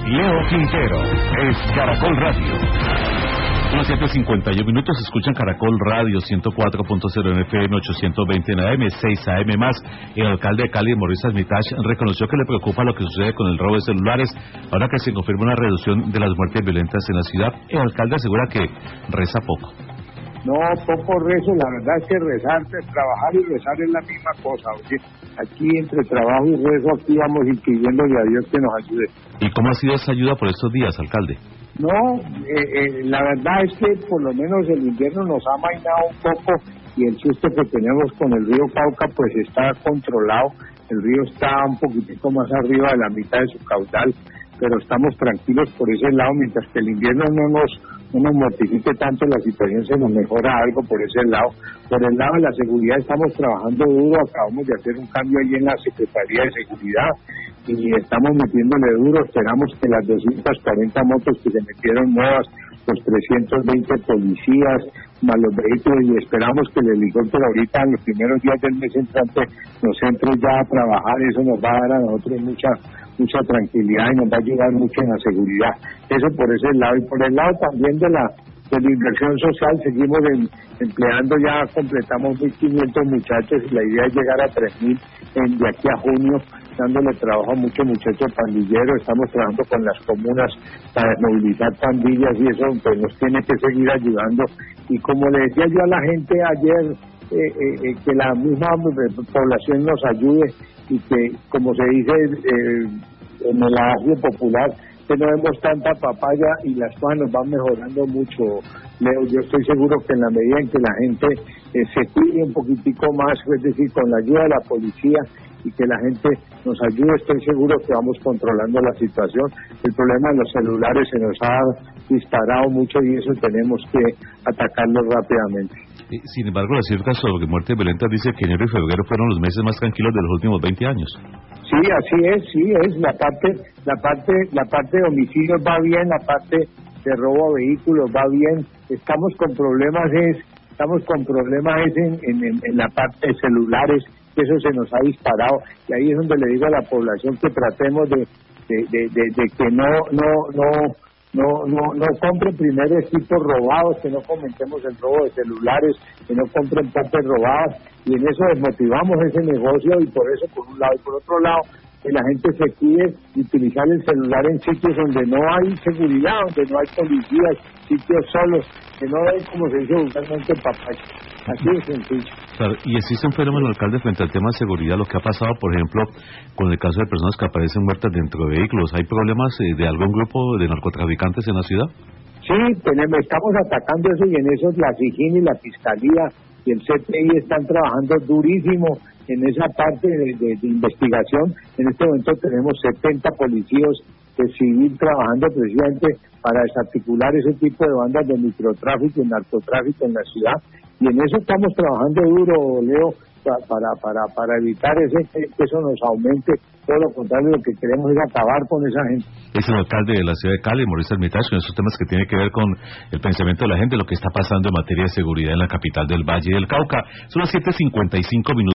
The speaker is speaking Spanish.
Leo Quintero, es Caracol Radio. Son las 7:51, escuchan Caracol Radio 104.0 en FM, 820 en AM, 6 AM más. El alcalde de Cali, Mauricio Armitage, reconoció que le preocupa lo que sucede con el robo de celulares, ahora que se confirma una reducción de las muertes violentas en la ciudad. El alcalde asegura que reza poco. No, poco rezo, la verdad es que rezar, trabajar y rezar es la misma cosa, oye. Aquí entre trabajo y rezo, aquí vamos y pidiéndole a Dios que nos ayude. ¿Y cómo ha sido esa ayuda por estos días, alcalde? No, la verdad es que por lo menos el invierno nos ha amainado un poco y el susto que tenemos con el río Cauca pues está controlado. El río está un poquitico más arriba de la mitad de su caudal, pero estamos tranquilos por ese lado, mientras que el invierno no nos mortifique tanto, la situación se nos mejora algo por ese lado. Por el lado de la seguridad estamos trabajando duro, acabamos de hacer un cambio allí en la Secretaría de Seguridad y estamos metiéndole duro. Esperamos que las 240 motos que se metieron nuevas, los 320 policías, más los vehículos, y esperamos que el helicóptero ahorita en los primeros días del mes entrante nos entre ya a trabajar. Eso nos va a dar a nosotros mucha tranquilidad y nos va a ayudar mucho en la seguridad. Eso por ese lado. Y por el lado también de la inversión social, seguimos empleando, ya completamos 1.500 muchachos y la idea es llegar a 3.000 de aquí a junio, dándole trabajo a muchos muchachos pandilleros. Estamos trabajando con las comunas para movilizar pandillas y eso pues nos tiene que seguir ayudando. Y como le decía yo a la gente ayer, que la misma población nos ayude y que, como se dice en el barrio popular, que no vemos tanta papaya y las cosas nos van mejorando mucho, Leo. Yo estoy seguro que en la medida en que la gente se cuide un poquitico más, es decir, con la ayuda de la policía y que la gente nos ayude, estoy seguro que vamos controlando la situación. El problema de los celulares se nos ha disparado mucho y eso tenemos que atacarlo rápidamente. Sin embargo, las cifras sobre muertes violentas dice que enero y febrero fueron los meses más tranquilos de los últimos 20 años. Sí, así es. La parte de homicidios va bien, la parte de robo a vehículos va bien. Estamos con problemas en la parte de celulares, que eso se nos ha disparado, y ahí es donde le digo a la población que tratemos de que no compren primero equipos robados, que no cometemos el robo de celulares, que no compren partes robadas, y en eso desmotivamos ese negocio. Y por eso, por un lado, y por otro lado, que la gente se cuide y utilizar el celular en sitios donde no hay seguridad, donde no hay policías, sitios solos, que no hay, como se dice vulgarmente, papaya. Así de sencillo. Claro, y existe un fenómeno, alcalde, frente al tema de seguridad, lo que ha pasado, por ejemplo, con el caso de personas que aparecen muertas dentro de vehículos. ¿Hay problemas de algún grupo de narcotraficantes en la ciudad? Sí, estamos atacando eso, y en eso la SIGIN y la Fiscalía y el CTI están trabajando durísimo en esa parte de investigación. En este momento tenemos 70 policías de civil trabajando precisamente para desarticular ese tipo de bandas de microtráfico y narcotráfico en la ciudad, y en eso estamos trabajando duro, Leo, para evitar que eso nos aumente. Todo lo contrario, lo que queremos es acabar con esa gente. Es el alcalde de la ciudad de Cali, Mauricio Armitage, con esos temas que tienen que ver con el pensamiento de la gente, lo que está pasando en materia de seguridad en la capital del Valle del Cauca. Son las 7:55.